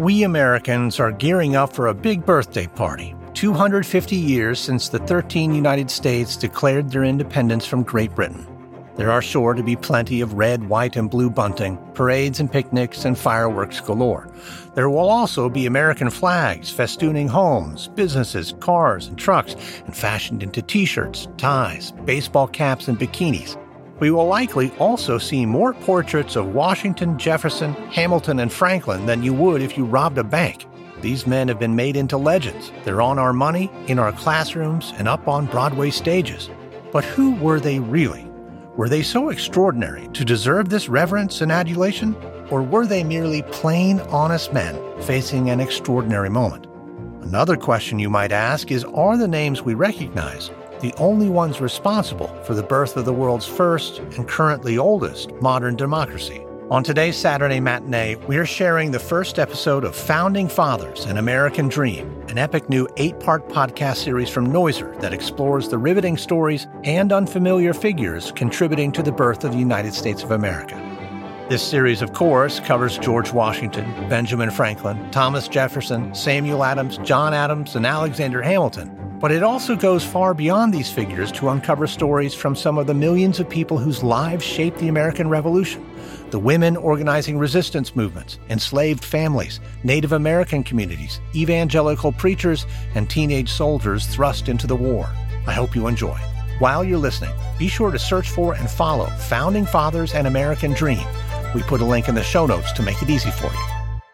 We Americans are gearing up for a big birthday party. 250 years since the 13 United States declared their independence from Great Britain. There are sure to be plenty of red, white, and blue bunting, parades and picnics, and fireworks galore. There will also be American flags festooning homes, businesses, cars, and trucks, and fashioned into t-shirts, ties, baseball caps, and bikinis. We will likely also see more portraits of Washington, Jefferson, Hamilton, and Franklin than you would if you robbed a bank. These men have been made into legends. They're on our money, in our classrooms, and up on Broadway stages. But who were they really? Were they so extraordinary to deserve this reverence and adulation? Or were they merely plain, honest men facing an extraordinary moment? Another question you might ask is, are the names we recognize the only ones responsible for the birth of the world's first and currently oldest modern democracy? On today's Saturday Matinee, we're sharing the first episode of Founding Fathers, An American Dream, an epic new 8-part podcast series from Noiser that explores the riveting stories and unfamiliar figures contributing to the birth of the United States of America. This series, of course, covers George Washington, Benjamin Franklin, Thomas Jefferson, Samuel Adams, John Adams, and Alexander Hamilton. But it also goes far beyond these figures to uncover stories from some of the millions of people whose lives shaped the American Revolution. The women organizing resistance movements, enslaved families, Native American communities, evangelical preachers, and teenage soldiers thrust into the war. I hope you enjoy. While you're listening, be sure to search for and follow Founding Fathers, An American Dream. We put a link in the show notes to make it easy for you.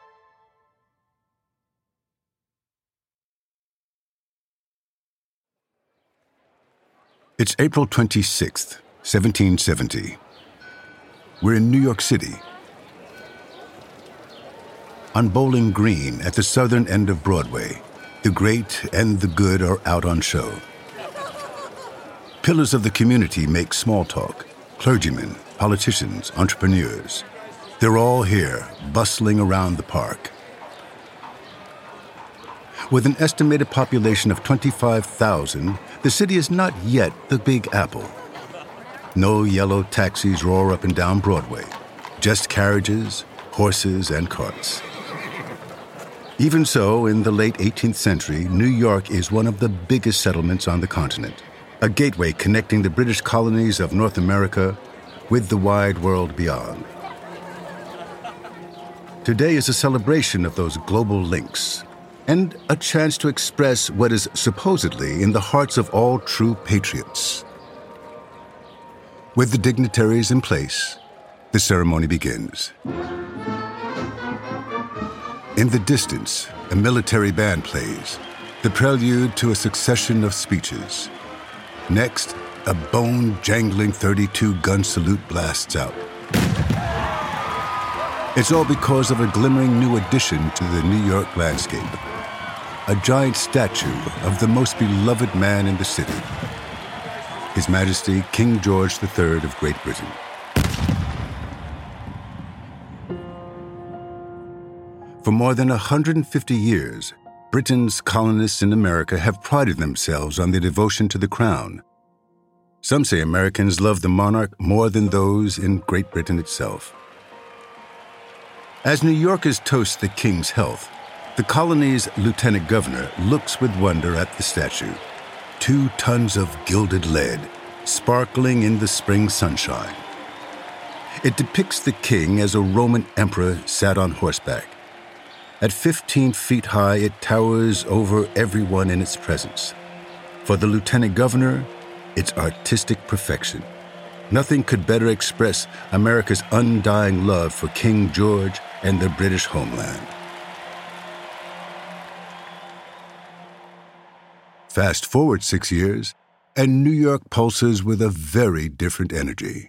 It's April 26th, 1770. We're in New York City. On Bowling Green, at the southern end of Broadway, the great and the good are out on show. Pillars of the community make small talk. Clergymen, politicians, entrepreneurs. They're all here, bustling around the park. With an estimated population of 25,000, the city is not yet the Big Apple. No yellow taxis roar up and down Broadway, just carriages, horses, and carts. Even so, in the late 18th century, New York is one of the biggest settlements on the continent, a gateway connecting the British colonies of North America with the wide world beyond. Today is a celebration of those global links, and a chance to express what is supposedly in the hearts of all true patriots. With the dignitaries in place, the ceremony begins. In the distance, a military band plays, the prelude to a succession of speeches. Next, a bone-jangling 32-gun salute blasts out. It's all because of a glimmering new addition to the New York landscape. A giant statue of the most beloved man in the city, His Majesty King George III of Great Britain. For more than 150 years, Britain's colonists in America have prided themselves on their devotion to the crown. Some say Americans love the monarch more than those in Great Britain itself. As New Yorkers toast the king's health, the colony's lieutenant governor looks with wonder at the statue. 2 tons of gilded lead, sparkling in the spring sunshine. It depicts the king as a Roman emperor sat on horseback. At 15 feet high, it towers over everyone in its presence. For the lieutenant governor, it's artistic perfection. Nothing could better express America's undying love for King George and the British homeland. Fast forward 6 years, and New York pulses with a very different energy.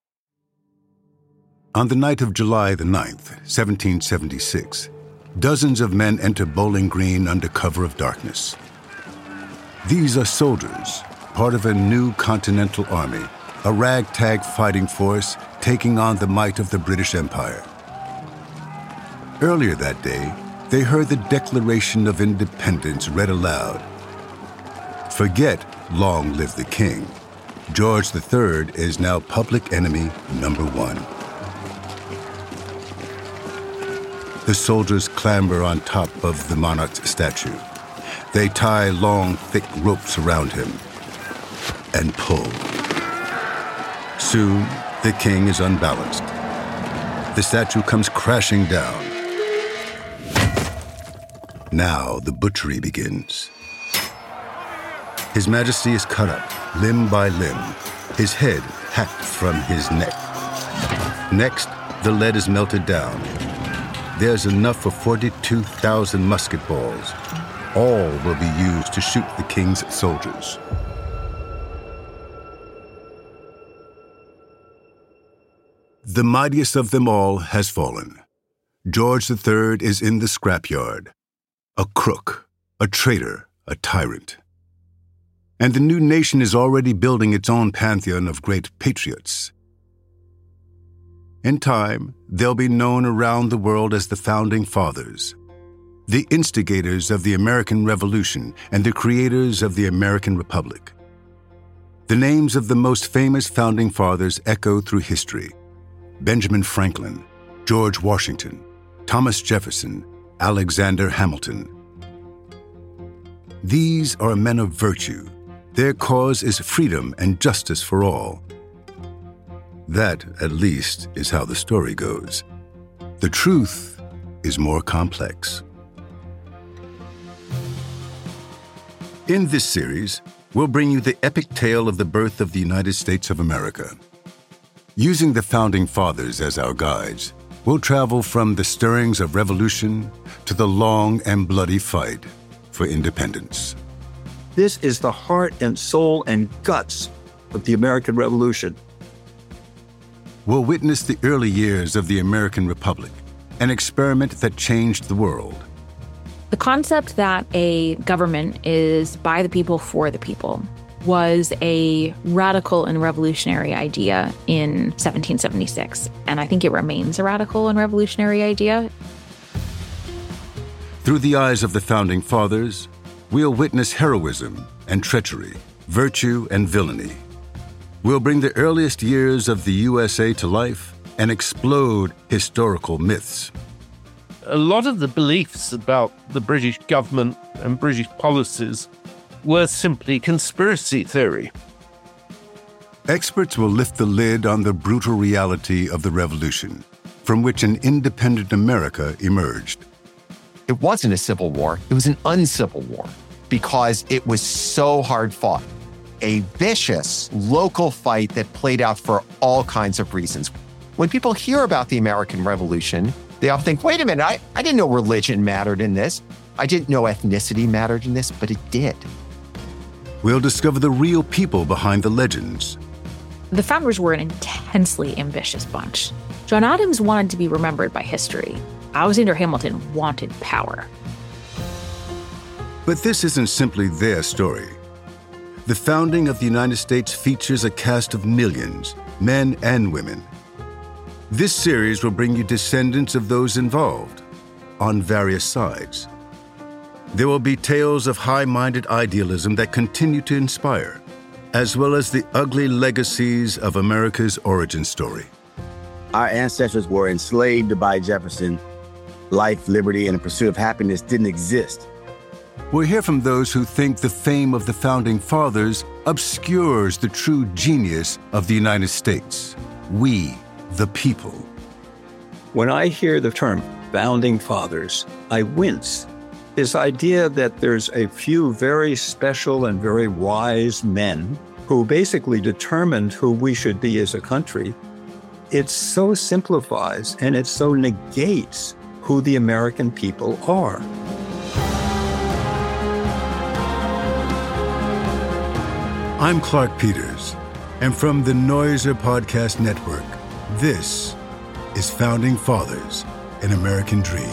On the night of July the 9th, 1776, dozens of men enter Bowling Green under cover of darkness. These are soldiers, part of a new Continental Army, a ragtag fighting force taking on the might of the British Empire. Earlier that day, they heard the Declaration of Independence read aloud. Forget "Long live the King." George III is now public enemy number 1. The soldiers clamber on top of the monarch's statue. They tie long, thick ropes around him and pull. Soon, the king is unbalanced. The statue comes crashing down. Now the butchery begins. His Majesty is cut up, limb by limb, his head hacked from his neck. Next, the lead is melted down. There's enough for 42,000 musket balls. All will be used to shoot the king's soldiers. The mightiest of them all has fallen. George III is in the scrapyard. A crook, a traitor, a tyrant. And the new nation is already building its own pantheon of great patriots. In time, they'll be known around the world as the Founding Fathers, the instigators of the American Revolution and the creators of the American Republic. The names of the most famous Founding Fathers echo through history: Benjamin Franklin, George Washington, Thomas Jefferson, Alexander Hamilton. These are men of virtue. Their cause is freedom and justice for all. That, at least, is how the story goes. The truth is more complex. In this series, we'll bring you the epic tale of the birth of the United States of America. Using the Founding Fathers as our guides, we'll travel from the stirrings of revolution to the long and bloody fight for independence. This is the heart and soul and guts of the American Revolution. We'll witness the early years of the American Republic, an experiment that changed the world. The concept that a government is by the people for the people was a radical and revolutionary idea in 1776, and I think it remains a radical and revolutionary idea. Through the eyes of the Founding Fathers, we'll witness heroism and treachery, virtue and villainy. We'll bring the earliest years of the USA to life and explode historical myths. A lot of the beliefs about the British government and British policies were simply conspiracy theory. Experts will lift the lid on the brutal reality of the revolution, from which an independent America emerged. It wasn't a civil war, it was an uncivil war because it was so hard fought. A vicious local fight that played out for all kinds of reasons. When people hear about the American Revolution, they often think, wait a minute, I didn't know religion mattered in this. I didn't know ethnicity mattered in this, but it did. We'll discover the real people behind the legends. The founders were an intensely ambitious bunch. John Adams wanted to be remembered by history. Alexander Hamilton wanted power. But this isn't simply their story. The founding of the United States features a cast of millions, men and women. This series will bring you descendants of those involved, on various sides. There will be tales of high-minded idealism that continue to inspire, as well as the ugly legacies of America's origin story. Our ancestors were enslaved by Jefferson. Life, liberty, and the pursuit of happiness didn't exist. We'll hear from those who think the fame of the Founding Fathers obscures the true genius of the United States. We, the people. When I hear the term Founding Fathers, I wince. This idea that there's a few very special and very wise men who basically determined who we should be as a country, it so simplifies and it so negates who the American people are. I'm Clark Peters, and from the Noiser Podcast Network, this is Founding Fathers, an American Dream.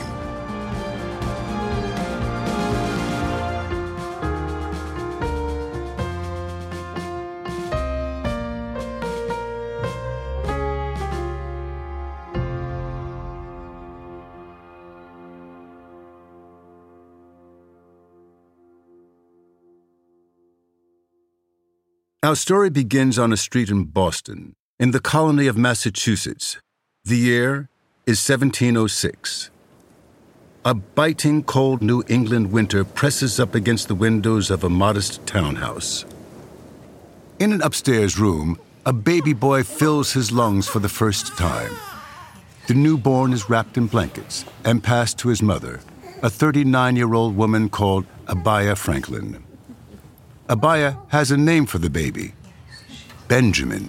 Our story begins on a street in Boston, in the colony of Massachusetts. The year is 1706. A biting cold New England winter presses up against the windows of a modest townhouse. In an upstairs room, a baby boy fills his lungs for the first time. The newborn is wrapped in blankets and passed to his mother, a 39-year-old woman called Abaya Franklin. Abaya has a name for the baby, Benjamin.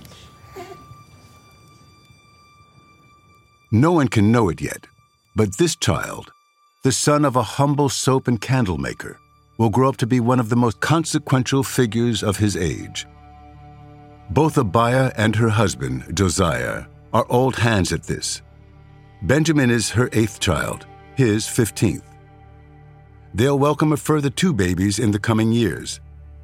No one can know it yet, but this child, the son of a humble soap and candle maker, will grow up to be one of the most consequential figures of his age. Both Abaya and her husband, Josiah, are old hands at this. Benjamin is her 8th child, his 15th. They'll welcome a further 2 babies in the coming years.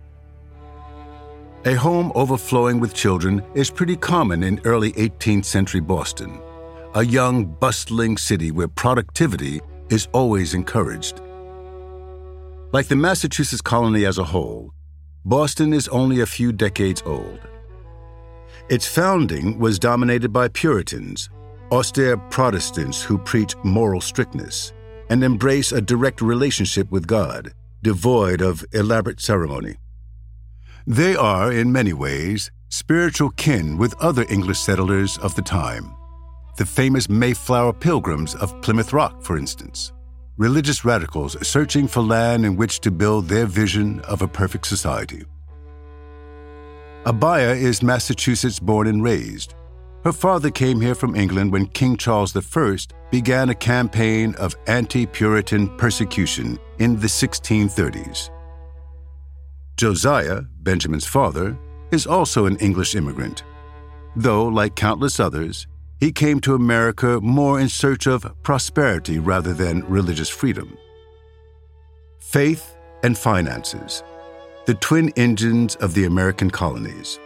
A home overflowing with children is pretty common in early 18th century Boston, a young, bustling city where productivity is always encouraged. Like the Massachusetts colony as a whole, Boston is only a few decades old. Its founding was dominated by Puritans, austere Protestants who preach moral strictness and embrace a direct relationship with God, devoid of elaborate ceremony. They are, in many ways, spiritual kin with other English settlers of the time. The famous Mayflower Pilgrims of Plymouth Rock, for instance, religious radicals searching for land in which to build their vision of a perfect society. Abaya is Massachusetts born and raised. Her father came here from England when King Charles I began a campaign of anti-Puritan persecution in the 1630s. Josiah, Benjamin's father, is also an English immigrant, though, like countless others, he came to America more in search of prosperity rather than religious freedom. Faith and finances, the twin engines of the American colonies.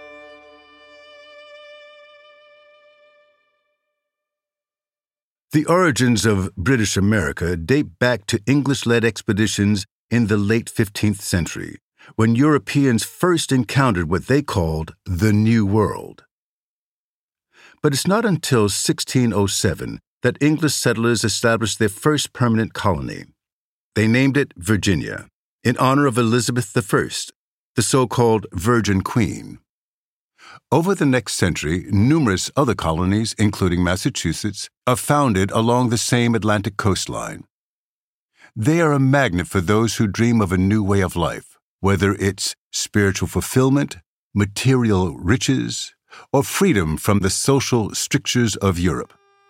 The origins of British America date back to English-led expeditions in the late 15th century, when Europeans first encountered what they called the New World. But it's not until 1607 that English settlers established their first permanent colony. They named it Virginia, in honor of Elizabeth I, the so-called Virgin Queen. Over the next century, numerous other colonies, including Massachusetts, are founded along the same Atlantic coastline. They are a magnet for those who dream of a new way of life, whether it's spiritual fulfillment, material riches, or freedom from the social strictures of Europe.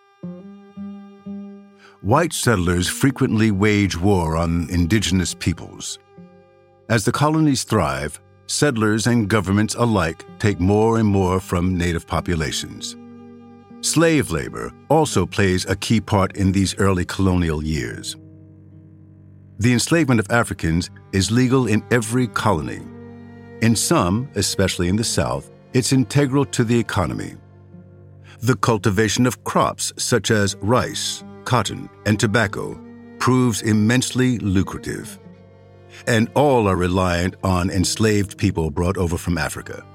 White settlers frequently wage war on indigenous peoples. As the colonies thrive, settlers and governments alike take more and more from native populations. Slave labor also plays a key part in these early colonial years. The enslavement of Africans is legal in every colony. In some, especially in the South, it's integral to the economy. The cultivation of crops such as rice, cotton, and tobacco proves immensely lucrative. And all are reliant on enslaved people brought over from Africa.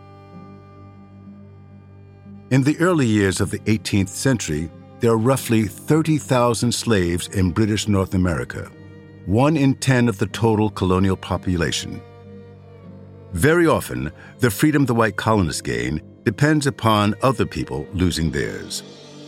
In the early years of the 18th century, there are roughly 30,000 slaves in British North America, 1 in 10 of the total colonial population. Very often, the freedom the white colonists gain depends upon other people losing theirs.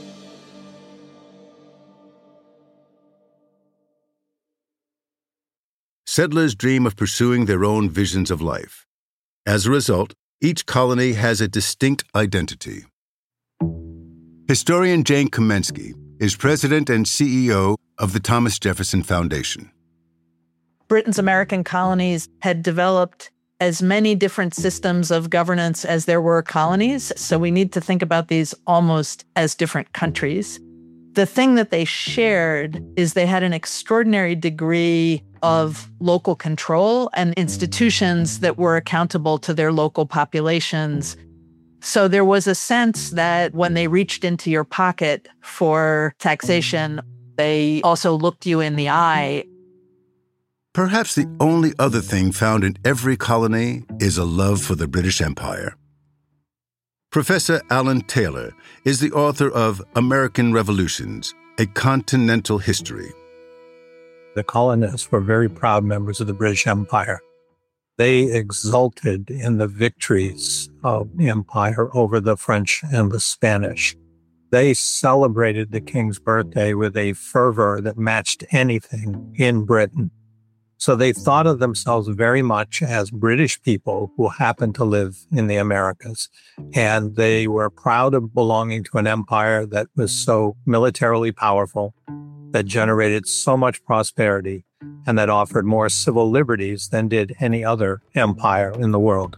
Settlers dream of pursuing their own visions of life. As a result, each colony has a distinct identity. Historian Jane Kamensky is president and CEO of the Thomas Jefferson Foundation. Britain's American colonies had developed as many different systems of governance as there were colonies, so we need to think about these almost as different countries. The thing that they shared is they had an extraordinary degree of local control and institutions that were accountable to their local populations. So there was a sense that when they reached into your pocket for taxation, they also looked you in the eye. Perhaps the only other thing found in every colony is a love for the British Empire. Professor Alan Taylor is the author of American Revolutions, A Continental History. The colonists were very proud members of the British Empire. They exulted in the victories of the empire over the French and the Spanish. They celebrated the king's birthday with a fervor that matched anything in Britain. So they thought of themselves very much as British people who happened to live in the Americas. And they were proud of belonging to an empire that was so militarily powerful, that generated so much prosperity, and that offered more civil liberties than did any other empire in the world.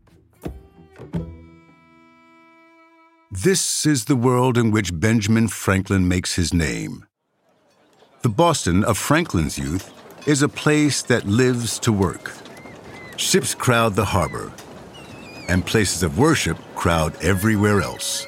This is the world in which Benjamin Franklin makes his name. The Boston of Franklin's youth is a place that lives to work. Ships crowd the harbor, and places of worship crowd everywhere else.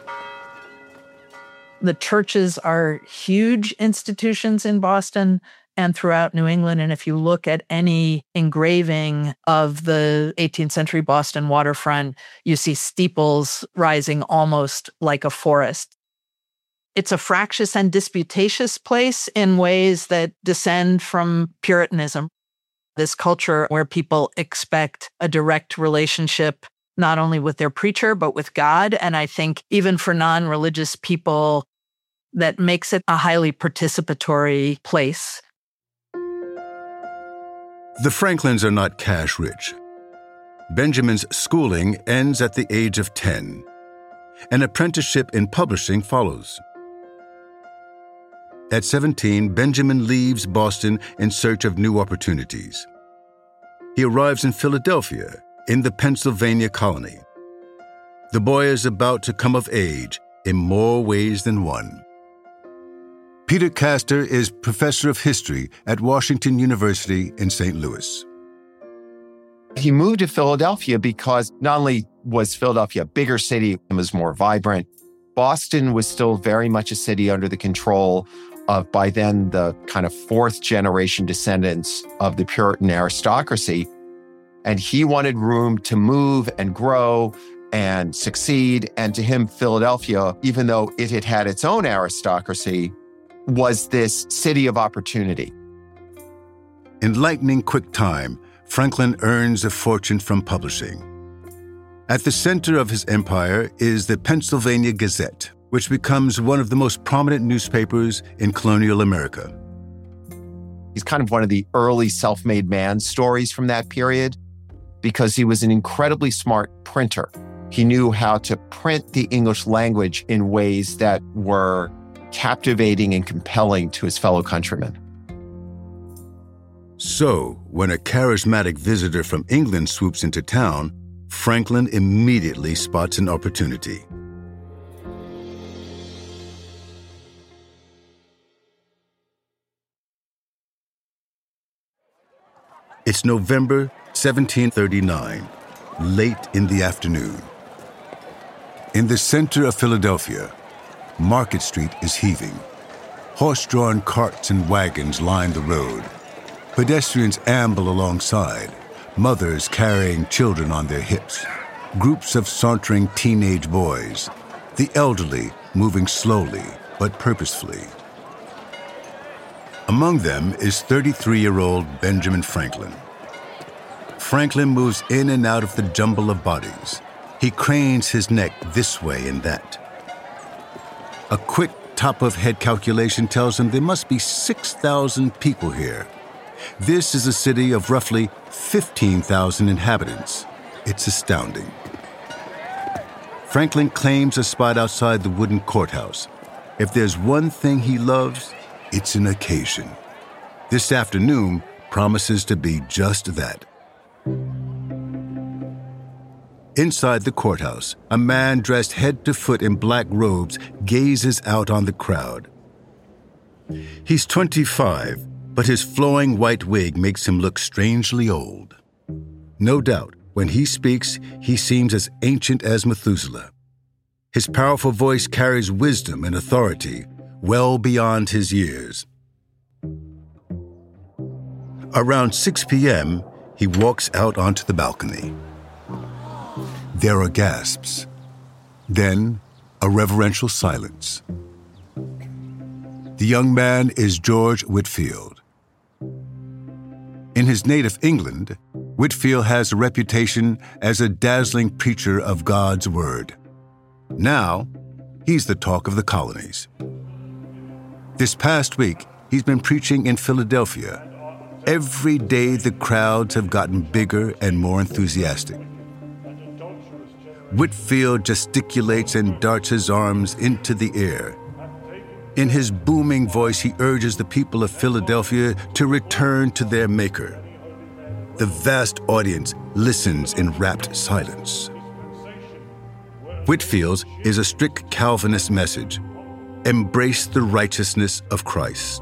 The churches are huge institutions in Boston and throughout New England. And if you look at any engraving of the 18th century Boston waterfront, you see steeples rising almost like a forest. It's a fractious and disputatious place in ways that descend from Puritanism, this culture where people expect a direct relationship not only with their preacher, but with God. And I think even for non-religious people, that makes it a highly participatory place. The Franklins are not cash rich. Benjamin's schooling ends at the age of 10. An apprenticeship in publishing follows. At 17, Benjamin leaves Boston in search of new opportunities. He arrives in Philadelphia, in the Pennsylvania colony. The boy is about to come of age in more ways than one. Peter Castor is professor of history at Washington University in St. Louis. He moved to Philadelphia because not only was Philadelphia a bigger city and was more vibrant, Boston was still very much a city under the control of, by then, the kind of fourth generation descendants of the Puritan aristocracy. And he wanted room to move and grow and succeed. And to him, Philadelphia, even though it had had its own aristocracy, was this city of opportunity. In lightning quick time, Franklin earns a fortune from publishing. At the center of his empire is the Pennsylvania Gazette, which becomes one of the most prominent newspapers in colonial America. He's kind of one of the early self-made man stories from that period because he was an incredibly smart printer. He knew how to print the English language in ways that were captivating and compelling to his fellow countrymen. So, when a charismatic visitor from England swoops into town, Franklin immediately spots an opportunity. It's November 1739, late in the afternoon. In the center of Philadelphia, Market Street is heaving. Horse-drawn carts and wagons line the road. Pedestrians amble alongside, mothers carrying children on their hips, groups of sauntering teenage boys, the elderly moving slowly but purposefully. Among them is 33-year-old Benjamin Franklin. Franklin moves in and out of the jumble of bodies. He cranes his neck this way and that. A quick top-of-head calculation tells him there must be 6,000 people here. This is a city of roughly 15,000 inhabitants. It's astounding. Franklin claims a spot outside the wooden courthouse. If there's one thing he loves, it's an occasion. This afternoon promises to be just that. Inside the courthouse, a man dressed head to foot in black robes gazes out on the crowd. He's 25, but his flowing white wig makes him look strangely old. No doubt, when he speaks, he seems as ancient as Methuselah. His powerful voice carries wisdom and authority well beyond his years. Around 6 p.m., he walks out onto the balcony. There are gasps. Then, a reverential silence. The young man is George Whitefield, In his native England, Whitefield has a reputation as a dazzling preacher of God's word. Now, he's the talk of the colonies. This past week, he's been preaching in Philadelphia. Every day, the crowds have gotten bigger and more enthusiastic. Whitefield gesticulates and darts his arms into the air. In his booming voice, he urges the people of Philadelphia to return to their Maker. The vast audience listens in rapt silence. Whitefield's is a strict Calvinist message. Embrace the righteousness of Christ.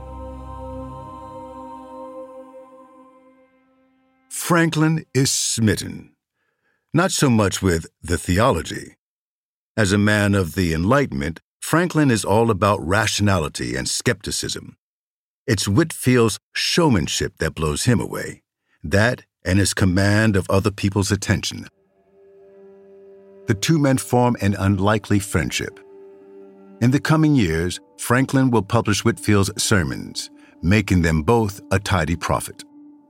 Franklin is smitten, not so much with the theology. As a man of the Enlightenment, Franklin is all about rationality and skepticism. It's Whitefield's showmanship that blows him away, that and his command of other people's attention. The two men form an unlikely friendship. In the coming years, Franklin will publish Whitefield's sermons, making them both a tidy profit.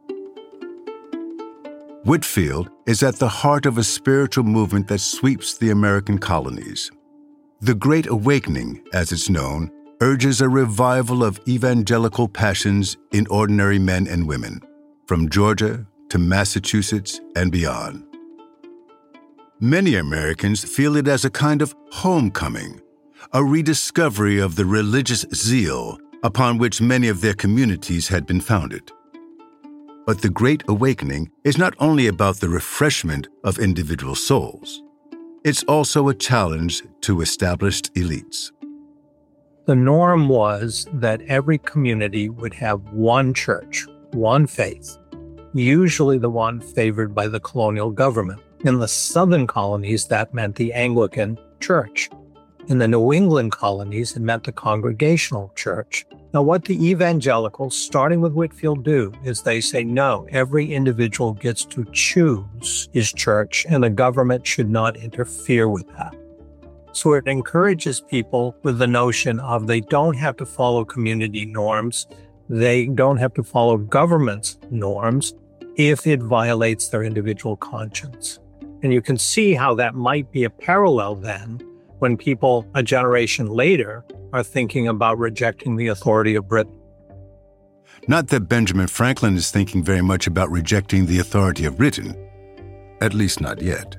Whitefield is at the heart of a spiritual movement that sweeps the American colonies. The Great Awakening, as it's known, urges a revival of evangelical passions in ordinary men and women, from Georgia to Massachusetts and beyond. Many Americans feel it as a kind of homecoming, a rediscovery of the religious zeal upon which many of their communities had been founded. But the Great Awakening is not only about the refreshment of individual souls. It's also a challenge to established elites. The norm was that every community would have one church, one faith, usually the one favored by the colonial government. In the southern colonies, that meant the Anglican Church. In the New England colonies, it meant the Congregational Church. Now, what the evangelicals, starting with Whitefield, do is they say, no, every individual gets to choose his church, and the government should not interfere with that. So it encourages people with the notion of they don't have to follow community norms, they don't have to follow government's norms if it violates their individual conscience. And you can see how that might be a parallel then when people a generation later are thinking about rejecting the authority of Britain. Not that Benjamin Franklin is thinking very much about rejecting the authority of Britain, at least not yet.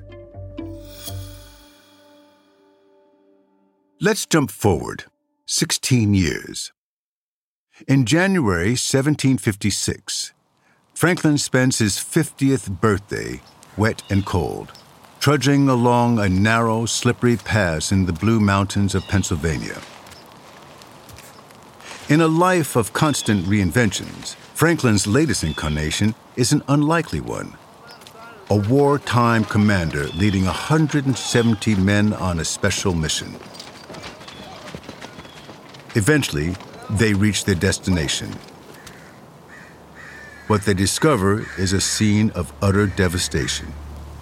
Let's jump forward 16 years. In January 1756, Franklin spends his 50th birthday, wet and cold, trudging along a narrow, slippery pass in the Blue Mountains of Pennsylvania. In a life of constant reinventions, Franklin's latest incarnation is an unlikely one. A wartime commander leading 170 men on a special mission. Eventually, they reach their destination. What they discover is a scene of utter devastation.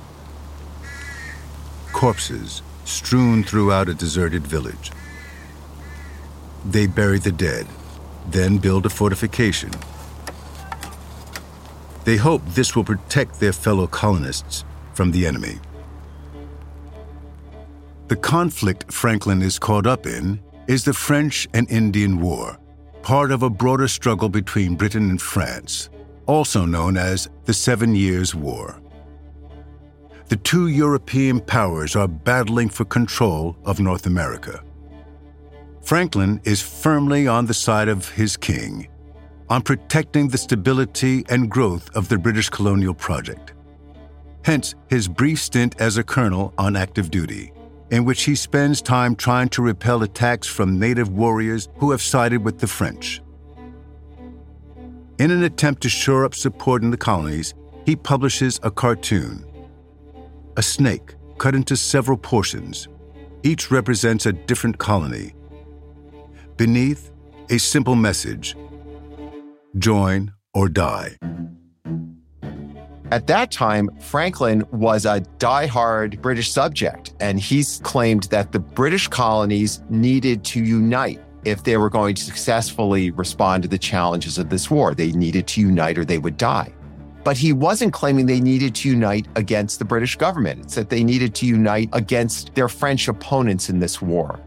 Corpses strewn throughout a deserted village. They bury the dead, then build a fortification. They hope this will protect their fellow colonists from the enemy. The conflict Franklin is caught up in is the French and Indian War, part of a broader struggle between Britain and France, also known as the 7 Years' War. The two European powers are battling for control of North America. Franklin is firmly on the side of his king, on protecting the stability and growth of the British colonial project. Hence his brief stint as a colonel on active duty, in which he spends time trying to repel attacks from native warriors who have sided with the French. In an attempt to shore up support in the colonies, he publishes a cartoon. A snake cut into several portions. Each represents a different colony. Beneath, a simple message: join or die. At that time, Franklin was a diehard British subject, and he's claimed that the British colonies needed to unite if they were going to successfully respond to the challenges of this war. They needed to unite or they would die. But he wasn't claiming they needed to unite against the British government. It's that they needed to unite against their French opponents in this war.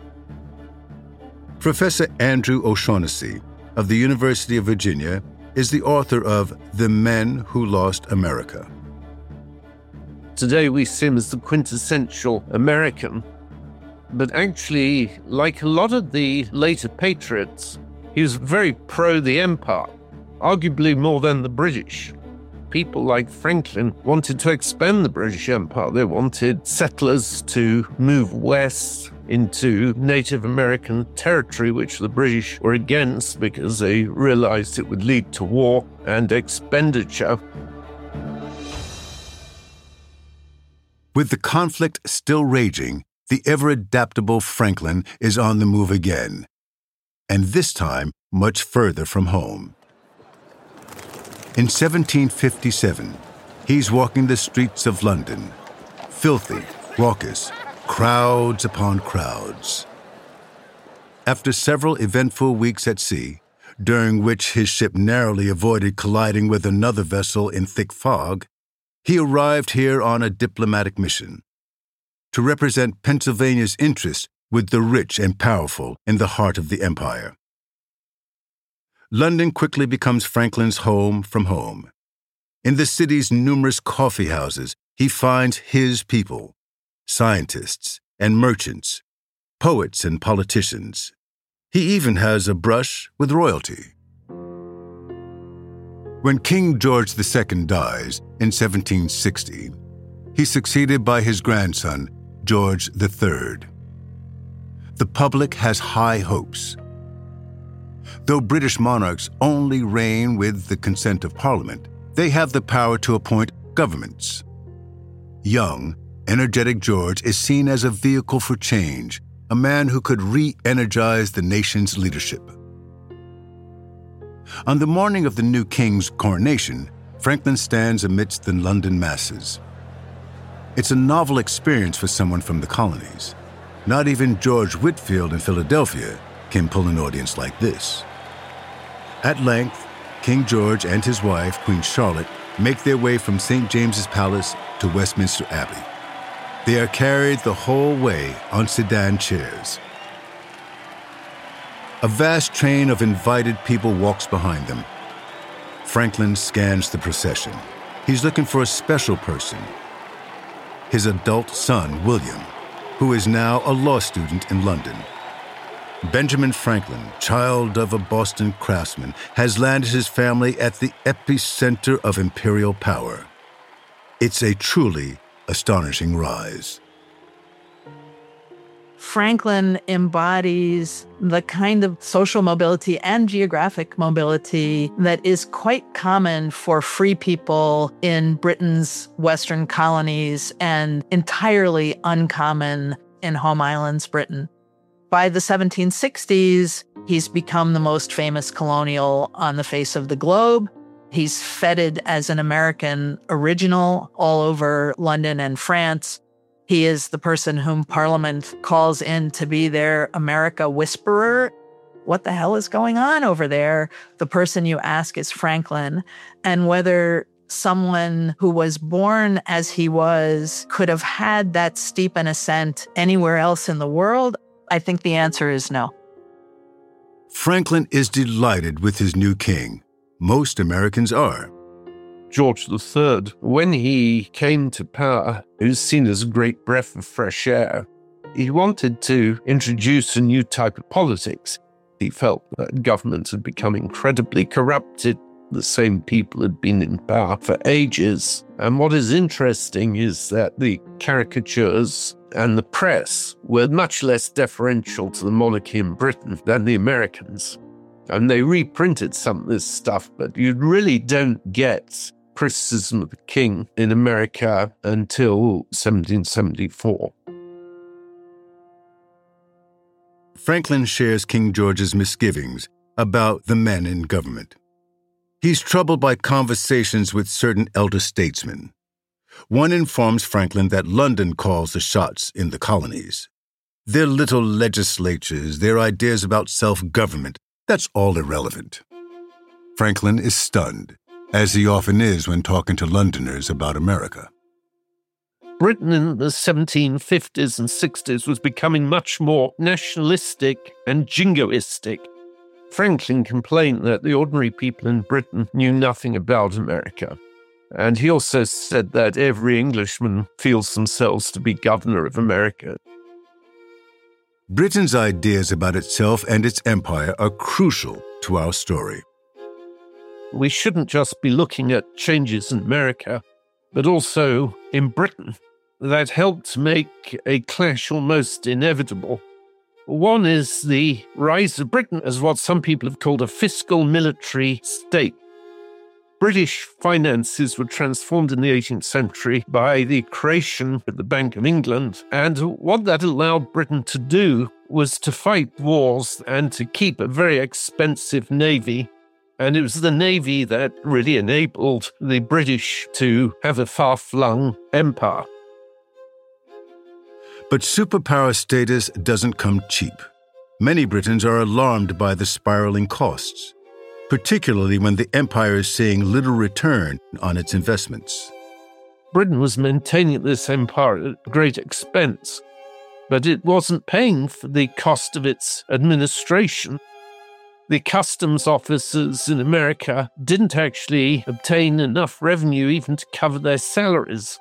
Professor Andrew O'Shaughnessy of the University of Virginia is the author of The Men Who Lost America. Today we see him as the quintessential American, but actually, like a lot of the later patriots, he was very pro the empire, arguably more than the British. People like Franklin wanted to expand the British Empire. They wanted settlers to move west into Native American territory, which the British were against because they realized it would lead to war and expenditure. With the conflict still raging, the ever-adaptable Franklin is on the move again, and this time much further from home. In 1757, he's walking the streets of London, filthy, raucous, crowds upon crowds. After several eventful weeks at sea, during which his ship narrowly avoided colliding with another vessel in thick fog, he arrived here on a diplomatic mission to represent Pennsylvania's interests with the rich and powerful in the heart of the empire. London quickly becomes Franklin's home from home. In the city's numerous coffee houses, he finds his people, scientists and merchants, poets and politicians. He even has a brush with royalty. When King George II dies in 1760, he's succeeded by his grandson, George III. The public has high hopes. Though British monarchs only reign with the consent of Parliament, they have the power to appoint governments. Young, energetic George is seen as a vehicle for change, a man who could re-energize the nation's leadership. On the morning of the new king's coronation, Franklin stands amidst the London masses. It's a novel experience for someone from the colonies. Not even George Whitefield in Philadelphia can pull an audience like this. At length, King George and his wife, Queen Charlotte, make their way from St. James's Palace to Westminster Abbey. They are carried the whole way on sedan chairs. A vast train of invited people walks behind them. Franklin scans the procession. He's looking for a special person. His adult son, William, who is now a law student in London. Benjamin Franklin, child of a Boston craftsman, has landed his family at the epicenter of imperial power. It's a truly astonishing rise. Franklin embodies the kind of social mobility and geographic mobility that is quite common for free people in Britain's Western colonies and entirely uncommon in Home Islands, Britain. By the 1760s, he's become the most famous colonial on the face of the globe. He's feted as an American original all over London and France. He is the person whom Parliament calls in to be their America whisperer. What the hell is going on over there? The person you ask is Franklin. And whether someone who was born as he was could have had that steep an ascent anywhere else in the world, I think the answer is no. Franklin is delighted with his new king. Most Americans are. George III, when he came to power, he was seen as a great breath of fresh air. He wanted to introduce a new type of politics. He felt that government had become incredibly corrupted. The same people had been in power for ages. And what is interesting is that the caricatures and the press were much less deferential to the monarchy in Britain than the Americans. And they reprinted some of this stuff, but you really don't get criticism of the king in America until 1774. Franklin shares King George's misgivings about the men in government. He's troubled by conversations with certain elder statesmen. One informs Franklin that London calls the shots in the colonies. Their little legislatures, their ideas about self-government, that's all irrelevant. Franklin is stunned, as he often is when talking to Londoners about America. Britain in the 1750s and 60s was becoming much more nationalistic and jingoistic. Franklin complained that the ordinary people in Britain knew nothing about America. And he also said that every Englishman feels themselves to be governor of America. Britain's ideas about itself and its empire are crucial to our story. We shouldn't just be looking at changes in America, but also in Britain that helped make a clash almost inevitable. One is the rise of Britain as what some people have called a fiscal military state. British finances were transformed in the 18th century by the creation of the Bank of England, and what that allowed Britain to do was to fight wars and to keep a very expensive navy. And it was the navy that really enabled the British to have a far-flung empire. But superpower status doesn't come cheap. Many Britons are alarmed by the spiraling costs, particularly when the empire is seeing little return on its investments. Britain was maintaining this empire at great expense, but it wasn't paying for the cost of its administration. The customs officers in America didn't actually obtain enough revenue even to cover their salaries.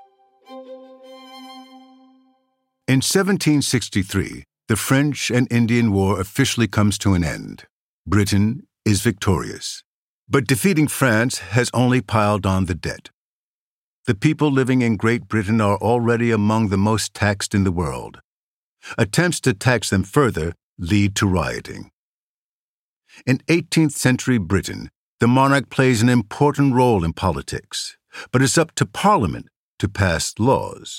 In 1763, the French and Indian War officially comes to an end. Britain is victorious. But defeating France has only piled on the debt. The people living in Great Britain are already among the most taxed in the world. Attempts to tax them further lead to rioting. In 18th century Britain, the monarch plays an important role in politics, but it's up to Parliament to pass laws.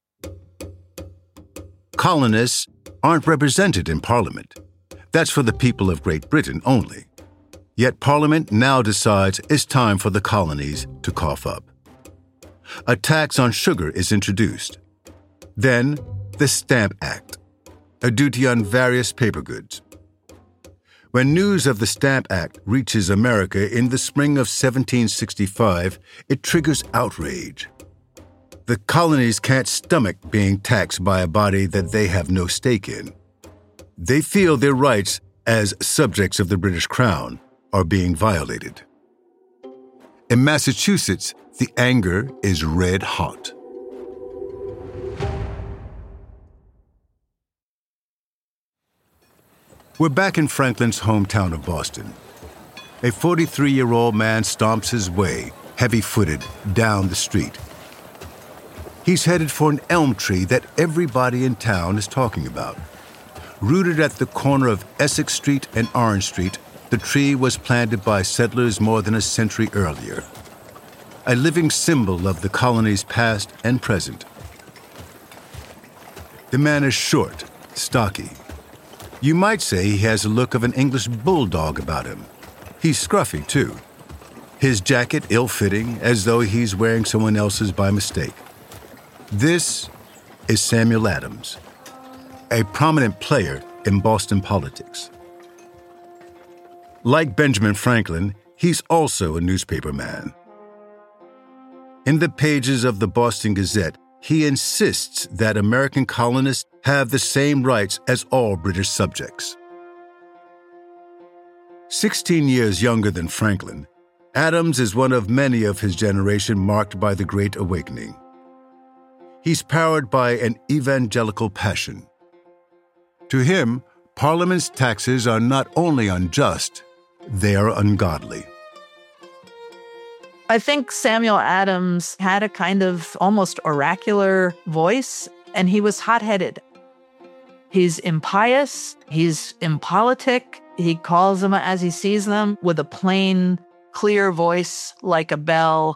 Colonists aren't represented in Parliament. That's for the people of Great Britain only. Yet Parliament now decides it's time for the colonies to cough up. A tax on sugar is introduced. Then, the Stamp Act, a duty on various paper goods. When news of the Stamp Act reaches America in the spring of 1765, it triggers outrage. The colonies can't stomach being taxed by a body that they have no stake in. They feel their rights as subjects of the British Crown are being violated. In Massachusetts, the anger is red hot. We're back in Franklin's hometown of Boston. A 43-year-old man stomps his way, heavy-footed, down the street. He's headed for an elm tree that everybody in town is talking about. Rooted at the corner of Essex Street and Orange Street, the tree was planted by settlers more than a century earlier. A living symbol of the colony's past and present. The man is short, stocky. You might say he has the look of an English bulldog about him. He's scruffy, too. His jacket ill-fitting, as though he's wearing someone else's by mistake. This is Samuel Adams, a prominent player in Boston politics. Like Benjamin Franklin, he's also a newspaperman. In the pages of the Boston Gazette, he insists that American colonists have the same rights as all British subjects. 16 years younger than Franklin, Adams is one of many of his generation marked by the Great Awakening. He's powered by an evangelical passion. To him, Parliament's taxes are not only unjust, they are ungodly. I think Samuel Adams had a kind of almost oracular voice, and he was hot-headed. He's impious, he's impolitic, he calls them as he sees them with a plain, clear voice like a bell.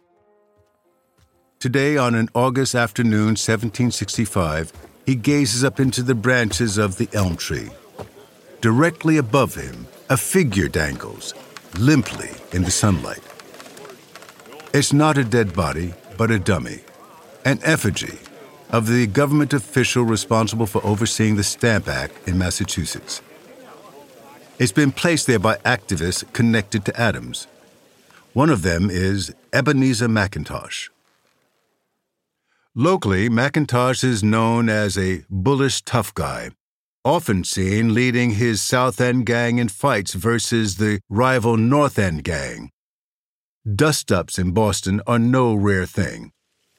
Today, on an August afternoon, 1765, he gazes up into the branches of the elm tree. Directly above him, a figure dangles, limply in the sunlight. It's not a dead body, but a dummy, an effigy, of the government official responsible for overseeing the Stamp Act in Massachusetts. It's been placed there by activists connected to Adams. One of them is Ebenezer McIntosh. Locally, McIntosh is known as a bullish tough guy, often seen leading his South End gang in fights versus the rival North End gang. Dust-ups in Boston are no rare thing.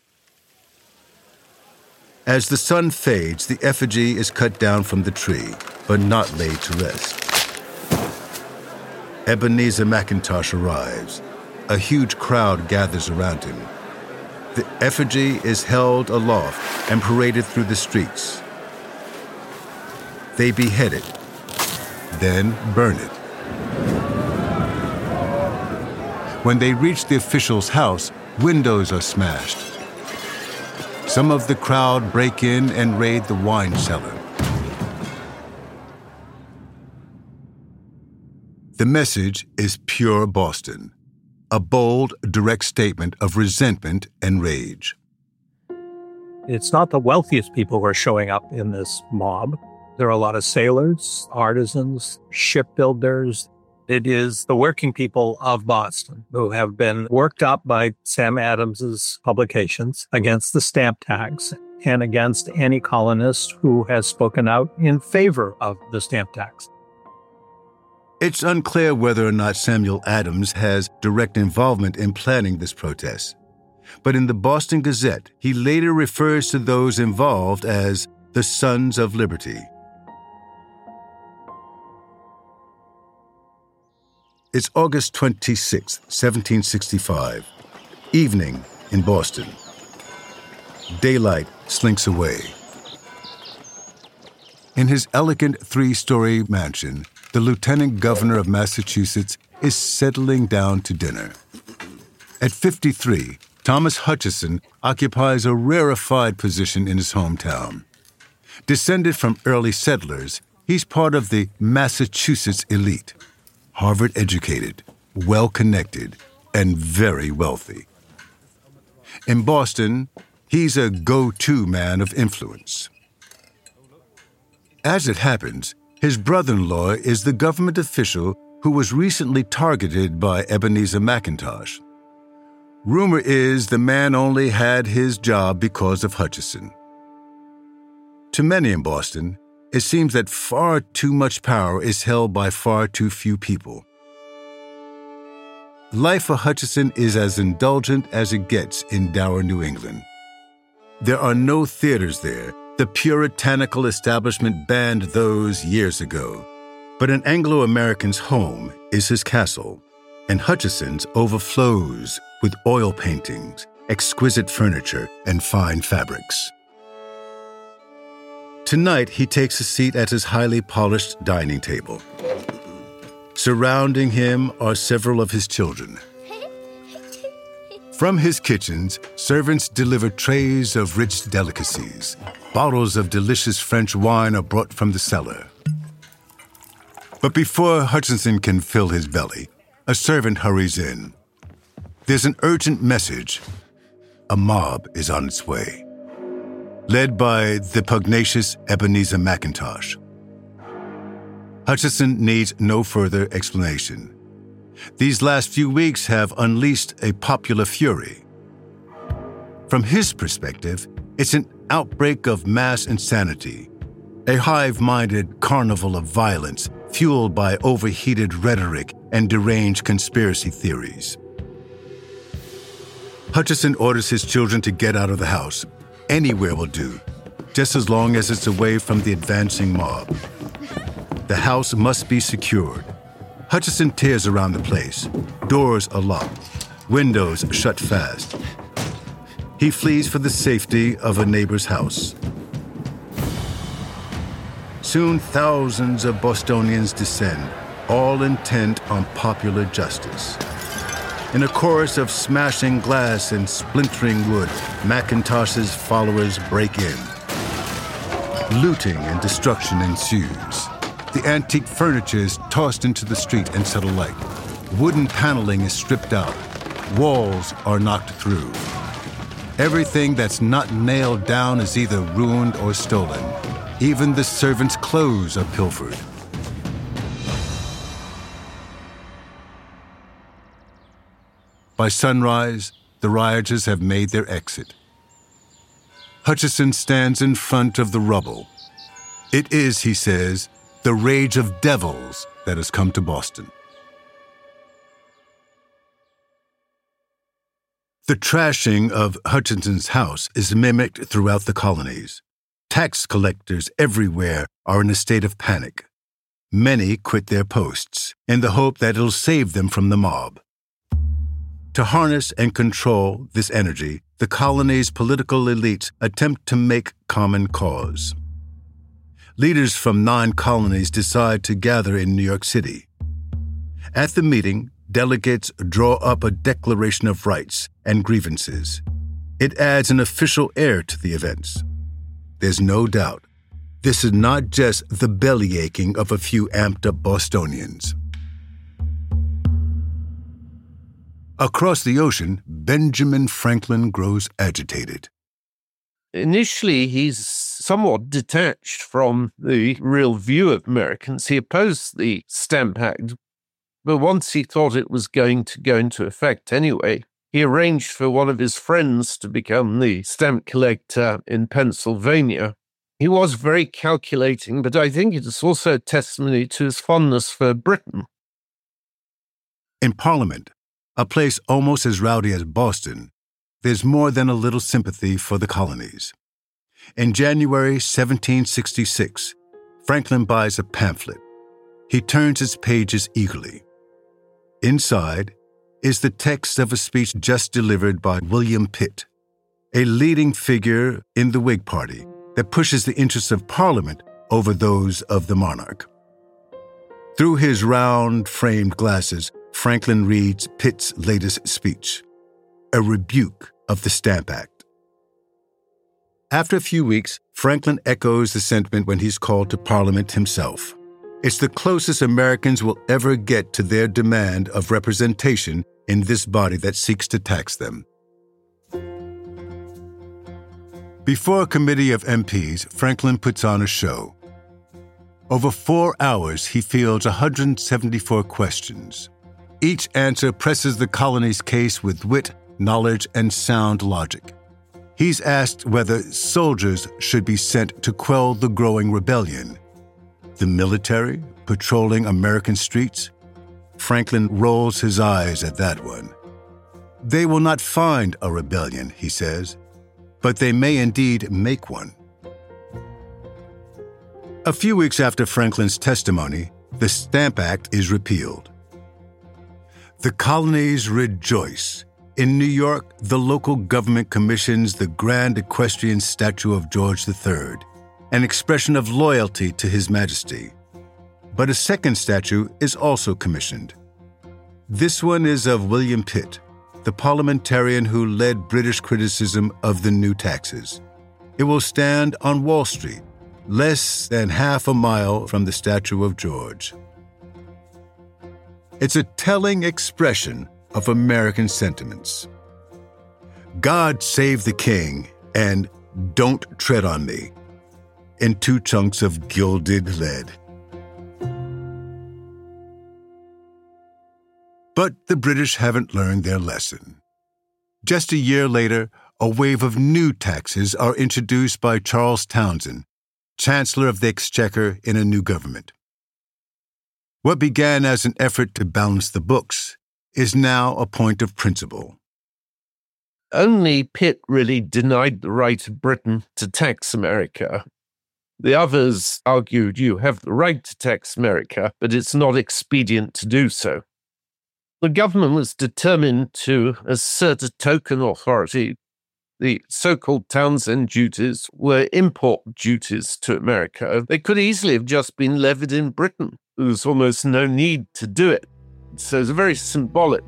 As the sun fades, the effigy is cut down from the tree, but not laid to rest. Ebenezer McIntosh arrives. A huge crowd gathers around him. The effigy is held aloft and paraded through the streets. They behead it, then burn it. When they reach the official's house, windows are smashed. Some of the crowd break in and raid the wine cellar. The message is pure Boston, a bold, direct statement of resentment and rage. It's not the wealthiest people who are showing up in this mob. There are a lot of sailors, artisans, shipbuilders. It is the working people of Boston who have been worked up by Sam Adams's publications against the stamp tax and against any colonist who has spoken out in favor of the stamp tax. It's unclear whether or not Samuel Adams has direct involvement in planning this protest. But in the Boston Gazette, he later refers to those involved as the Sons of Liberty. It's August 26, 1765, evening in Boston. Daylight slinks away. In his elegant three-story mansion, the Lieutenant Governor of Massachusetts is settling down to dinner. At 53, Thomas Hutchinson occupies a rarefied position in his hometown. Descended from early settlers, he's part of the Massachusetts elite. Harvard-educated, well-connected, and very wealthy. In Boston, he's a go-to man of influence. As it happens, his brother-in-law is the government official who was recently targeted by Ebenezer McIntosh. Rumor is the man only had his job because of Hutchinson. To many in Boston, it seems that far too much power is held by far too few people. Life for Hutchinson is as indulgent as it gets in dour New England. There are no theaters there. The puritanical establishment banned those years ago. But an Anglo-American's home is his castle, and Hutchinson's overflows with oil paintings, exquisite furniture, and fine fabrics. Tonight, he takes a seat at his highly polished dining table. Surrounding him are several of his children. From his kitchens, servants deliver trays of rich delicacies. Bottles of delicious French wine are brought from the cellar. But before Hutchinson can fill his belly, a servant hurries in. There's an urgent message. A mob is on its way, led by the pugnacious Ebenezer McIntosh. Hutchinson needs no further explanation. These last few weeks have unleashed a popular fury. From his perspective, it's an outbreak of mass insanity, a hive-minded carnival of violence fueled by overheated rhetoric and deranged conspiracy theories. Hutchinson orders his children to get out of the house. Anywhere will do, just as long as it's away from the advancing mob. The house must be secured. Hutchinson tears around the place. Doors are locked, windows shut fast. He flees for the safety of a neighbor's house. Soon thousands of Bostonians descend, all intent on popular justice. In a chorus of smashing glass and splintering wood, McIntosh's followers break in. Looting and destruction ensues. The antique furniture is tossed into the street and set alight. Wooden paneling is stripped out. Walls are knocked through. Everything that's not nailed down is either ruined or stolen. Even the servants' clothes are pilfered. By sunrise, the rioters have made their exit. Hutcheson stands in front of the rubble. It is, he says, the rage of devils that has come to Boston. The trashing of Hutcheson's house is mimicked throughout the colonies. Tax collectors everywhere are in a state of panic. Many quit their posts in the hope that it'll save them from the mob. To harness and control this energy, the colony's political elites attempt to make common cause. Leaders from 9 colonies decide to gather in New York City. At the meeting, delegates draw up a Declaration of Rights and Grievances. It adds an official air to the events. There's no doubt, this is not just the bellyaching of a few amped-up Bostonians. Across the ocean, Benjamin Franklin grows agitated. Initially, he's somewhat detached from the real view of Americans. He opposed the Stamp Act, but once he thought it was going to go into effect anyway, he arranged for one of his friends to become the stamp collector in Pennsylvania. He was very calculating, but I think it is also a testimony to his fondness for Britain. In Parliament, a place almost as rowdy as Boston, there's more than a little sympathy for the colonies. In January 1766, Franklin buys a pamphlet. He turns its pages eagerly. Inside is the text of a speech just delivered by William Pitt, a leading figure in the Whig Party that pushes the interests of Parliament over those of the monarch. Through his round-framed glasses, Franklin reads Pitt's latest speech, a rebuke of the Stamp Act. After a few weeks, Franklin echoes the sentiment when he's called to Parliament himself. It's the closest Americans will ever get to their demand of representation in this body that seeks to tax them. Before a committee of MPs, Franklin puts on a show. Over 4 hours, he fields 174 questions. Each answer presses the colony's case with wit, knowledge, and sound logic. He's asked whether soldiers should be sent to quell the growing rebellion. The military patrolling American streets? Franklin rolls his eyes at that one. They will not find a rebellion, he says, but they may indeed make one. A few weeks after Franklin's testimony, the Stamp Act is repealed. The colonies rejoice. In New York, the local government commissions the grand equestrian statue of George III, an expression of loyalty to His Majesty. But a second statue is also commissioned. This one is of William Pitt, the parliamentarian who led British criticism of the new taxes. It will stand on Wall Street, less than half a mile from the statue of George. It's a telling expression of American sentiments. God save the king and don't tread on me, in 2 chunks of gilded lead. But the British haven't learned their lesson. Just a year later, a wave of new taxes are introduced by Charles Townshend, Chancellor of the Exchequer in a new government. What began as an effort to balance the books is now a point of principle. Only Pitt really denied the right of Britain to tax America. The others argued you have the right to tax America, but it's not expedient to do so. The government was determined to assert a token authority. The so-called Townshend duties were import duties to America. They could easily have just been levied in Britain. There was almost no need to do it. So it's very symbolic.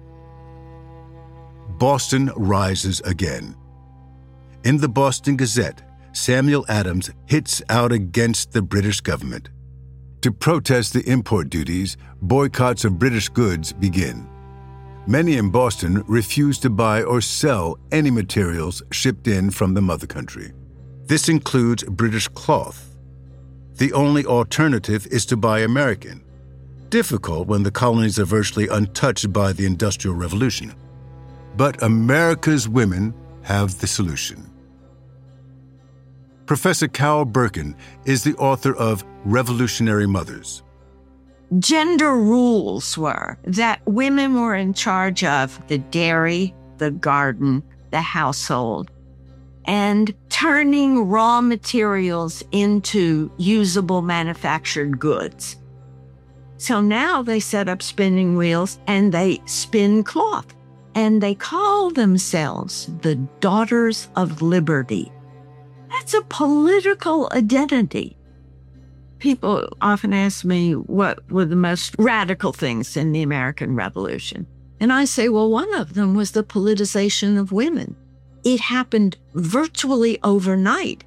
Boston rises again. In the Boston Gazette, Samuel Adams hits out against the British government. To protest the import duties, boycotts of British goods begin. Many in Boston refused to buy or sell any materials shipped in from the mother country. This includes British cloth. The only alternative is to buy American. Difficult when the colonies are virtually untouched by the Industrial Revolution. But America's women have the solution. Professor Carol Berkin is the author of Revolutionary Mothers. Gender rules were that women were in charge of the dairy, the garden, the household, and turning raw materials into usable manufactured goods. So now they set up spinning wheels and they spin cloth, and they call themselves the Daughters of Liberty. That's a political identity. People often ask me what were the most radical things in the American Revolution. And I say, well, one of them was the politicization of women. It happened virtually overnight.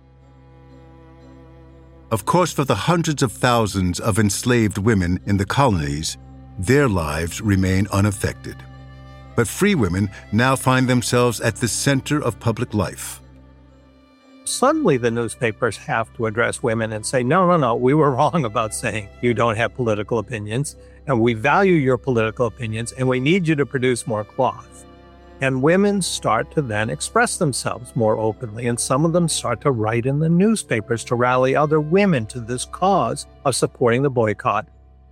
Of course, for the hundreds of thousands of enslaved women in the colonies, their lives remain unaffected. But free women now find themselves at the center of public life. Suddenly, the newspapers have to address women and say, no, we were wrong about saying you don't have political opinions, and we value your political opinions, and we need you to produce more cloth. And women start to then express themselves more openly, and some of them start to write in the newspapers to rally other women to this cause of supporting the boycott.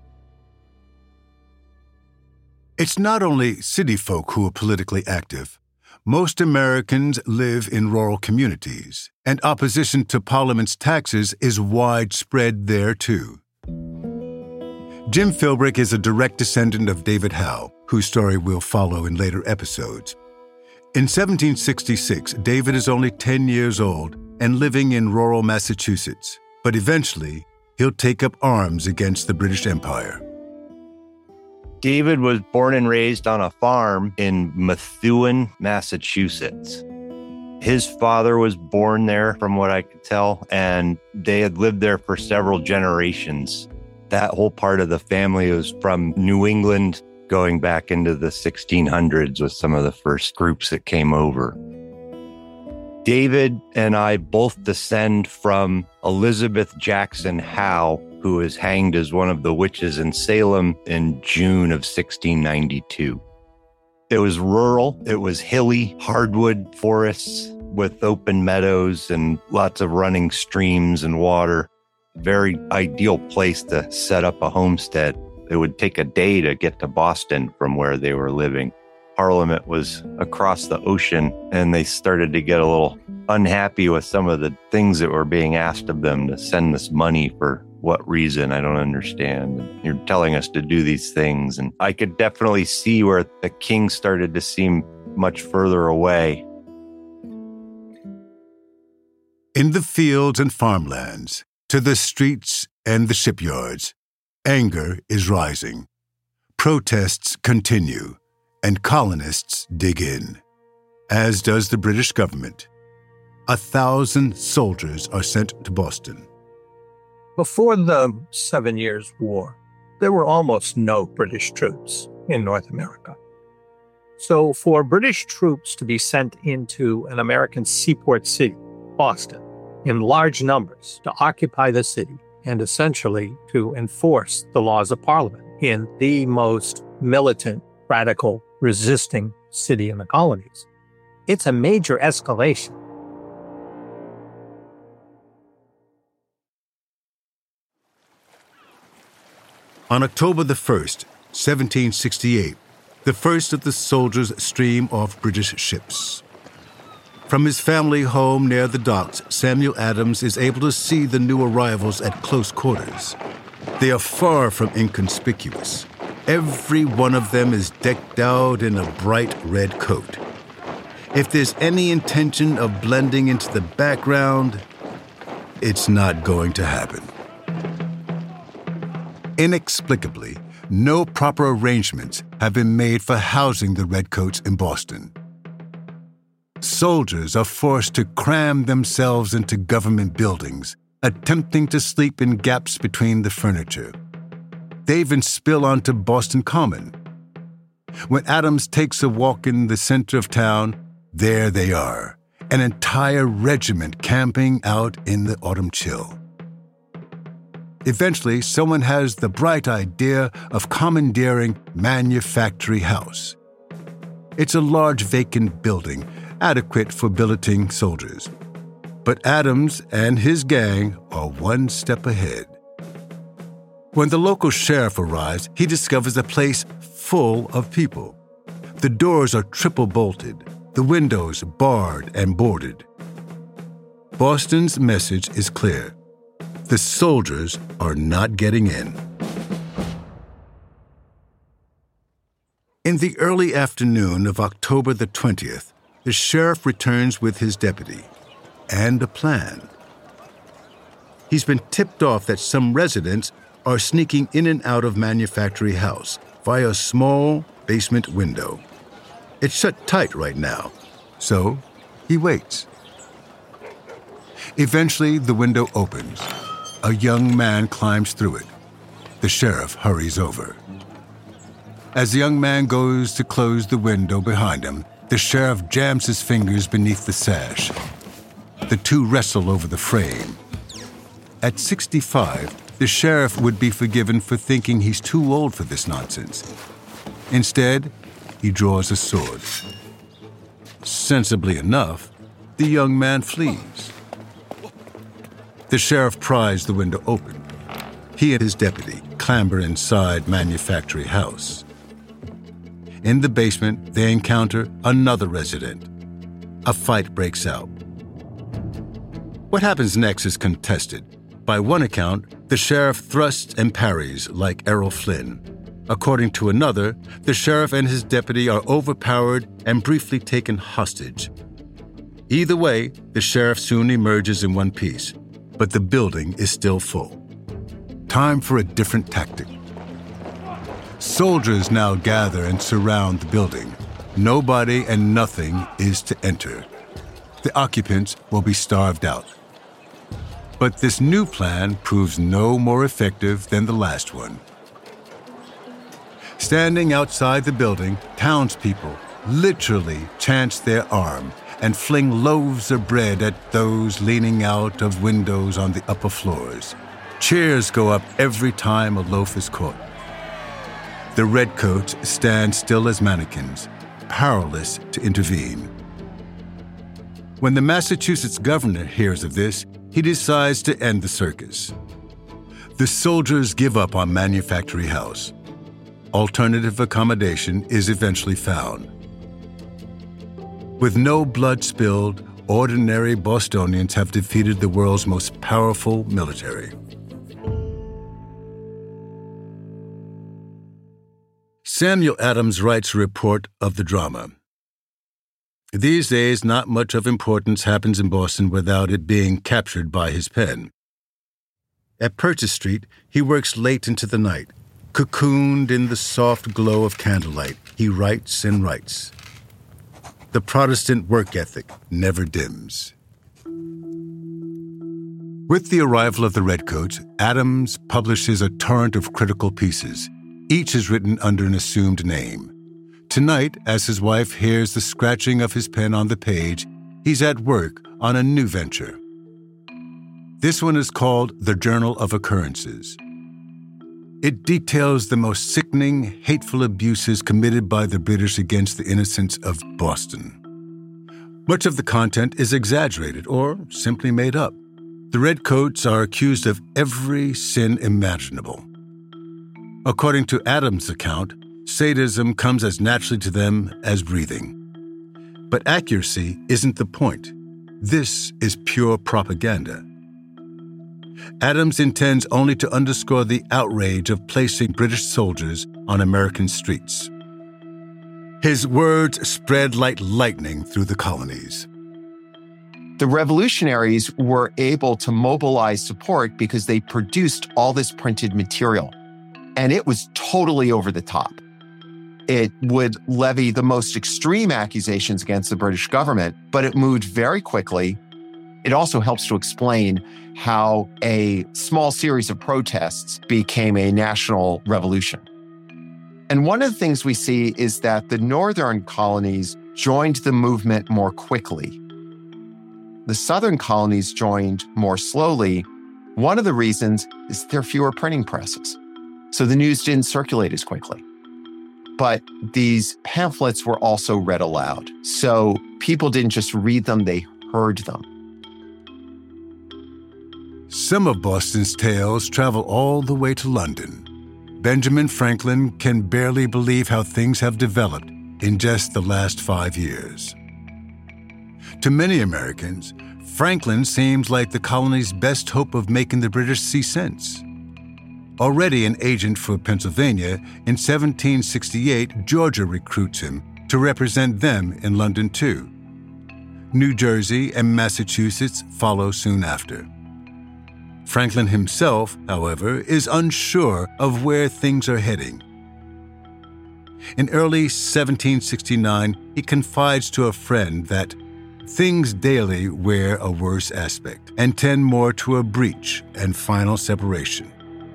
It's not only city folk who are politically active. Most Americans live in rural communities, and opposition to Parliament's taxes is widespread there, too. Jim Philbrick is a direct descendant of David Howe, whose story we'll follow in later episodes. In 1766, David is only 10 years old and living in rural Massachusetts, but eventually he'll take up arms against the British Empire. David was born and raised on a farm in Methuen, Massachusetts. His father was born there, from what I could tell, and they had lived there for several generations. That whole part of the family was from New England, going back into the 1600s with some of the first groups that came over. David and I both descend from Elizabeth Jackson Howe, who was hanged as one of the witches in Salem in June of 1692. It was rural, it was hilly, hardwood forests with open meadows and lots of running streams and water. Very ideal place to set up a homestead. It would take a day to get to Boston from where they were living. Parliament was across the ocean, and they started to get a little unhappy with some of the things that were being asked of them to send this money for what reason, I don't understand. You're telling us to do these things. And I could definitely see where the king started to seem much further away. In the fields and farmlands, to the streets and the shipyards, anger is rising. Protests continue, and colonists dig in, as does the British government. 1,000 soldiers are sent to Boston. Before the 7 Years' War, there were almost no British troops in North America. So for British troops to be sent into an American seaport city, Boston, in large numbers to occupy the city and essentially to enforce the laws of Parliament in the most militant, radical, resisting city in the colonies, it's a major escalation. On October the 1st, 1768, the first of the soldiers stream off British ships. From his family home near the docks, Samuel Adams is able to see the new arrivals at close quarters. They are far from inconspicuous. Every one of them is decked out in a bright red coat. If there's any intention of blending into the background, it's not going to happen. Inexplicably, no proper arrangements have been made for housing the redcoats in Boston. Soldiers are forced to cram themselves into government buildings, attempting to sleep in gaps between the furniture. They even spill onto Boston Common. When Adams takes a walk in the center of town, there they are, an entire regiment camping out in the autumn chill. Eventually, someone has the bright idea of commandeering Manufactory House. It's a large vacant building, adequate for billeting soldiers. But Adams and his gang are one step ahead. When the local sheriff arrives, he discovers a place full of people. The doors are triple bolted, the windows barred and boarded. Boston's message is clear. The soldiers are not getting in. In the early afternoon of October the 20th, the sheriff returns with his deputy and a plan. He's been tipped off that some residents are sneaking in and out of Manufactory House via a small basement window. It's shut tight right now, so he waits. Eventually, the window opens. A young man climbs through it. The sheriff hurries over. As the young man goes to close the window behind him, the sheriff jams his fingers beneath the sash. The two wrestle over the frame. At 65, the sheriff would be forgiven for thinking he's too old for this nonsense. Instead, he draws a sword. Sensibly enough, the young man flees. The sheriff pries the window open. He and his deputy clamber inside Manufactory House. In the basement, they encounter another resident. A fight breaks out. What happens next is contested. By one account, the sheriff thrusts and parries like Errol Flynn. According to another, the sheriff and his deputy are overpowered and briefly taken hostage. Either way, the sheriff soon emerges in one piece. But the building is still full. Time for a different tactic. Soldiers now gather and surround the building. Nobody and nothing is to enter. The occupants will be starved out. But this new plan proves no more effective than the last one. Standing outside the building, townspeople literally chance their arm and fling loaves of bread at those leaning out of windows on the upper floors. Cheers go up every time a loaf is caught. The redcoats stand still as mannequins, powerless to intervene. When the Massachusetts governor hears of this, he decides to end the circus. The soldiers give up on Manufactory House. Alternative accommodation is eventually found. With no blood spilled, ordinary Bostonians have defeated the world's most powerful military. Samuel Adams writes a report of the drama. These days, not much of importance happens in Boston without it being captured by his pen. At Purchase Street, he works late into the night. Cocooned in the soft glow of candlelight, he writes and writes. The Protestant work ethic never dims. With the arrival of the Redcoats, Adams publishes a torrent of critical pieces. Each is written under an assumed name. Tonight, as his wife hears the scratching of his pen on the page, he's at work on a new venture. This one is called The Journal of Occurrences. It details the most sickening, hateful abuses committed by the British against the innocents of Boston. Much of the content is exaggerated or simply made up. The Redcoats are accused of every sin imaginable. According to Adams' account, sadism comes as naturally to them as breathing. But accuracy isn't the point. This is pure propaganda. Adams intends only to underscore the outrage of placing British soldiers on American streets. His words spread like lightning through the colonies. The revolutionaries were able to mobilize support because they produced all this printed material. And it was totally over the top. It would levy the most extreme accusations against the British government, but it moved very quickly. It also helps to explain how a small series of protests became a national revolution. And one of the things we see is that the northern colonies joined the movement more quickly. The southern colonies joined more slowly. One of the reasons is there are fewer printing presses. So the news didn't circulate as quickly. But these pamphlets were also read aloud. So people didn't just read them, they heard them. Some of Boston's tales travel all the way to London. Benjamin Franklin can barely believe how things have developed in just the last 5 years. To many Americans, Franklin seems like the colony's best hope of making the British see sense. Already an agent for Pennsylvania, in 1768, Georgia recruits him to represent them in London too. New Jersey and Massachusetts follow soon after. Franklin himself, however, is unsure of where things are heading. In early 1769, he confides to a friend that things daily wear a worse aspect and tend more to a breach and final separation.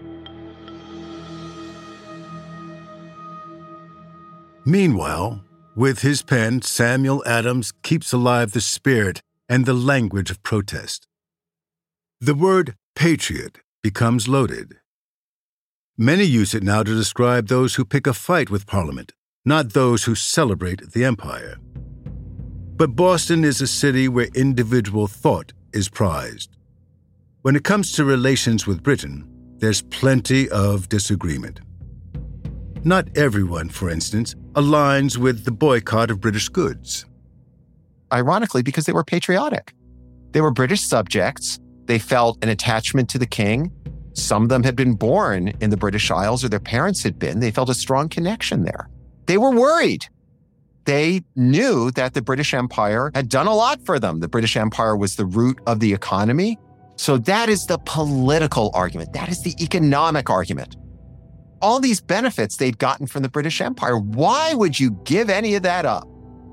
Meanwhile, with his pen, Samuel Adams keeps alive the spirit and the language of protest. The word patriot becomes loaded. Many use it now to describe those who pick a fight with Parliament, not those who celebrate the empire. But Boston is a city where individual thought is prized. When it comes to relations with Britain, there's plenty of disagreement. Not everyone, for instance, aligns with the boycott of British goods. Ironically, because they were patriotic. They were British subjects. They felt an attachment to the king. Some of them had been born in the British Isles, or their parents had been. They felt a strong connection there. They were worried. They knew that the British Empire had done a lot for them. The British Empire was the root of the economy. So that is the political argument. That is the economic argument. All these benefits they'd gotten from the British Empire. Why would you give any of that up?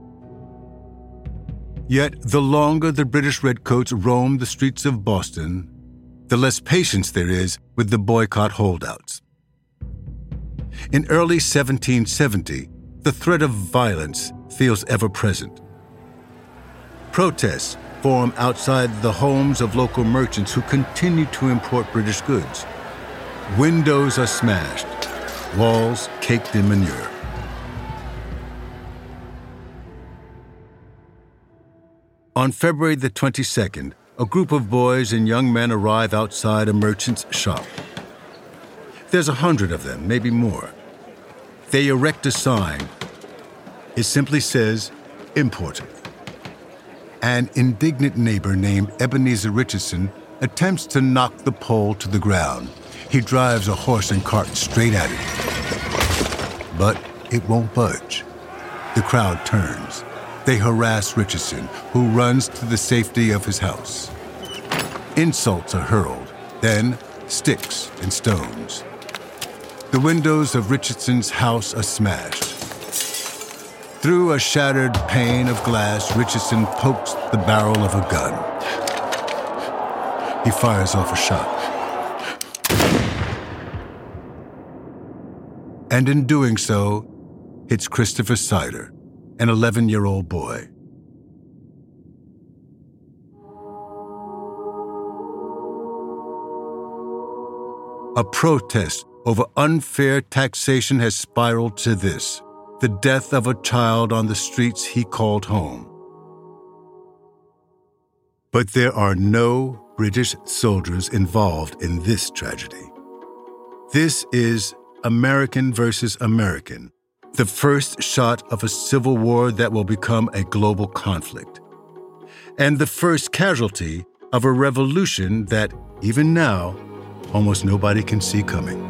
Yet, the longer the British redcoats roam the streets of Boston, the less patience there is with the boycott holdouts. In early 1770, the threat of violence feels ever present. Protests form outside the homes of local merchants who continue to import British goods. Windows are smashed, walls caked in manure. On February the 22nd, a group of boys and young men arrive outside a merchant's shop. There's 100 of them, maybe more. They erect a sign. It simply says, "Imported." An indignant neighbor named Ebenezer Richardson attempts to knock the pole to the ground. He drives a horse and cart straight at it. But it won't budge. The crowd turns. They harass Richardson, who runs to the safety of his house. Insults are hurled, then sticks and stones. The windows of Richardson's house are smashed. Through a shattered pane of glass, Richardson pokes the barrel of a gun. He fires off a shot. And in doing so, hits Christopher Sider, an 11-year-old boy. A protest over unfair taxation has spiraled to this: the death of a child on the streets he called home. But there are no British soldiers involved in this tragedy. This is American versus American, the first shot of a civil war that will become a global conflict, and the first casualty of a revolution that, even now, almost nobody can see coming.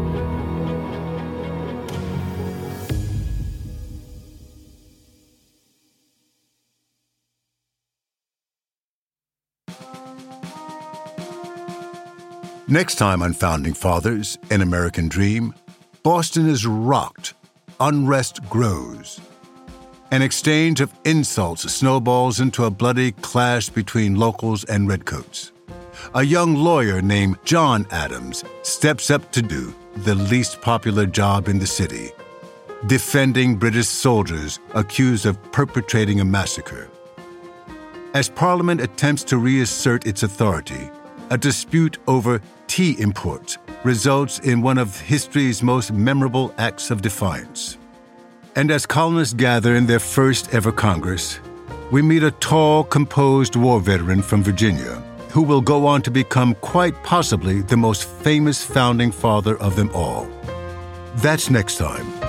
Next time on Founding Fathers, An American Dream, Boston is rocked, unrest grows. An exchange of insults snowballs into a bloody clash between locals and redcoats. A young lawyer named John Adams steps up to do the least popular job in the city, defending British soldiers accused of perpetrating a massacre. As Parliament attempts to reassert its authority, a dispute over tea imports results in one of history's most memorable acts of defiance. And as colonists gather in their first ever Congress, we meet a tall, composed war veteran from Virginia who will go on to become quite possibly the most famous founding father of them all. That's next time